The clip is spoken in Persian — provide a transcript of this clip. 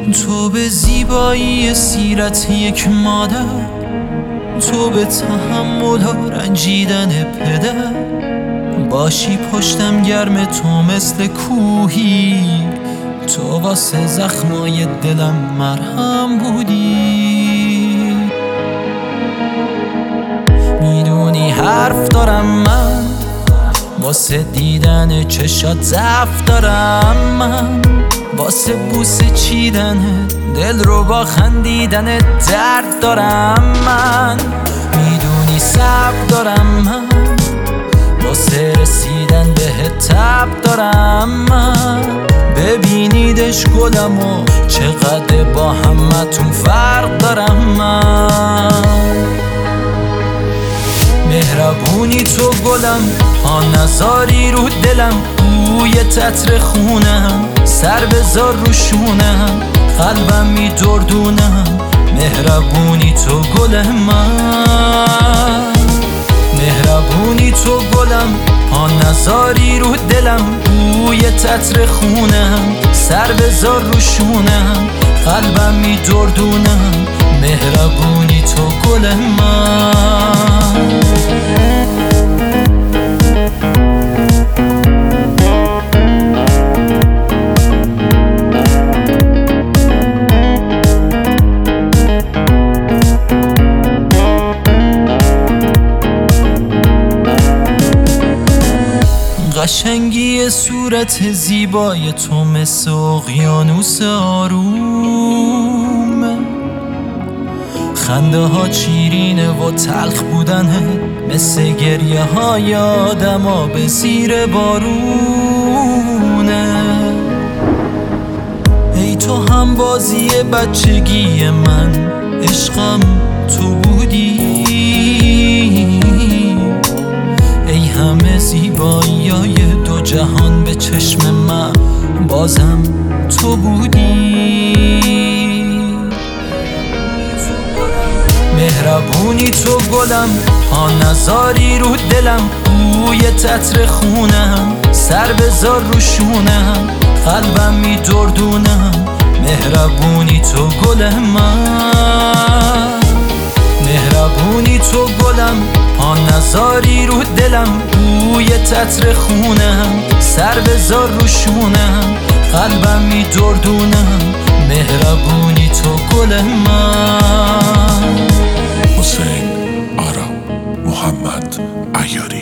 تو به زیبایی سیرت یک مادر، تو به تحمل و رنجیدن پدر، باشی پشتم گرم تو مثل کوهی، تو واسه زخمای دلم مرهم بودی. میدونی حرف دارم من، واسه دیدن چشات ضعف دارم من، واسه بوسه چیدن دل رو با خندیدن درد دارم من. میدونی صبر دارم من، واسه رسیدن به تب دارم من. ببینیدش گلم و چقدر با همتون فرق دارم من. مهربونی تو گلم، ها نزاری رو دلم، بوی تتر خونم، سر بذار رو شونم، قلبم میدردونم. مهربونی تو گل من، مهربونی تو گلم، ها نزاری رو دلم، بوی تتر خونم، سر بذار رو شونم، قلبم میدردونم. مهربونی تو گل من. قشنگی صورت زیبای تو مثل اقیانوس آرومه، خنده ها شیرینه و تلخ بودنه، مثل گریه های آدم ها به زیر بارونه. ای تو هم بازی بچگی من، عشقم تو بودی. ای همه زیباییای دو جهان به چشم من، بازم تو بودی. مهربونی تو گلم، ها نزاری رو دلم، بوی تتر خونم، سر بذار رو شونم، قلبم میدردونم. مهربونی تو گل من، مهربونی تو گلم، ها نزاری رو دلم، بوی تتر خونم، سر بذار رو شونم، قلبم میدردونم. مهربونی تو گل من. حسین آرام محمد عیاری.